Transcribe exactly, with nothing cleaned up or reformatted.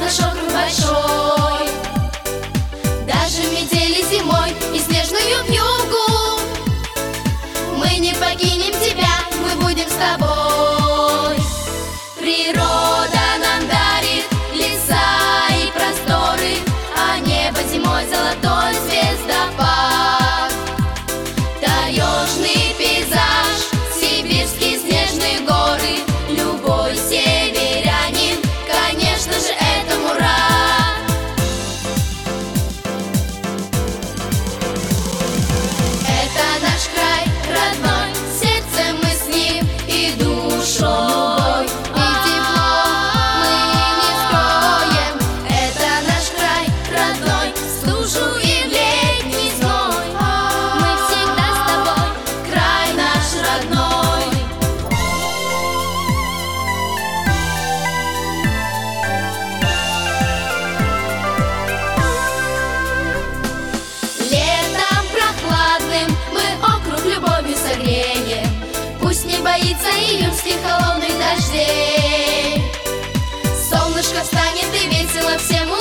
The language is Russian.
наш округ большой. Даже метели зимой и снежную вьюгу мы не покинем тебя, мы будем с тобой. Природа нам дарит леса и просторы, а небо зимой золотой звездопад. Таежный пейзаж, сибирские снежные горы, любой северянин, конечно же, этому рад. Это наш край родной, сердцем мы с ним и душой, и тепло мы не скроем. Это наш край родной, стужу и в летний зной мы всегда с тобой, край наш родной. Летом прохладным мы округ любовью согреем, пусть не боится июньских холодных дождей. Солнышко встанет и весело всем